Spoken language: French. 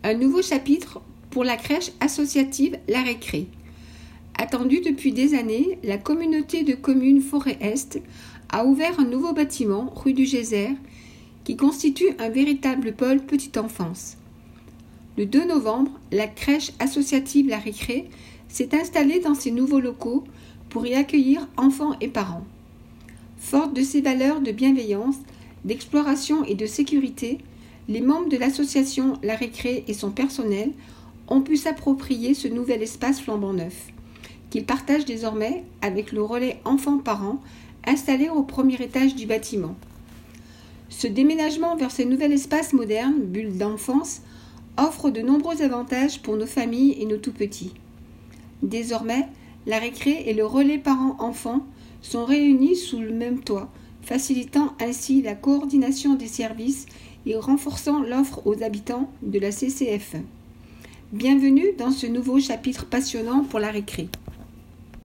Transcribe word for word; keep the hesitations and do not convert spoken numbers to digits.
un nouveau chapitre pour la crèche associative La Récré. Attendue depuis des années, la communauté de communes Forêt-Est a ouvert un nouveau bâtiment rue du Geyser qui constitue un véritable pôle petite enfance. Le deux novembre, la crèche associative La Récré s'est installée dans ces nouveaux locaux pour y accueillir enfants et parents. Forte de ses valeurs de bienveillance, d'exploration et de sécurité, les membres de l'association La Récré et son personnel ont pu s'approprier ce nouvel espace flambant neuf, qu'ils partagent désormais avec le relais enfants-parents installé au premier étage du bâtiment. Ce déménagement vers ce nouvel espace moderne, bulle d'enfance, offre de nombreux avantages pour nos familles et nos tout-petits. Désormais, La Récré et le relais parents-enfants sont réunis sous le même toit, facilitant ainsi la coordination des services et renforçant l'offre aux habitants de la C C F E. Bienvenue dans ce nouveau chapitre passionnant pour La Récré.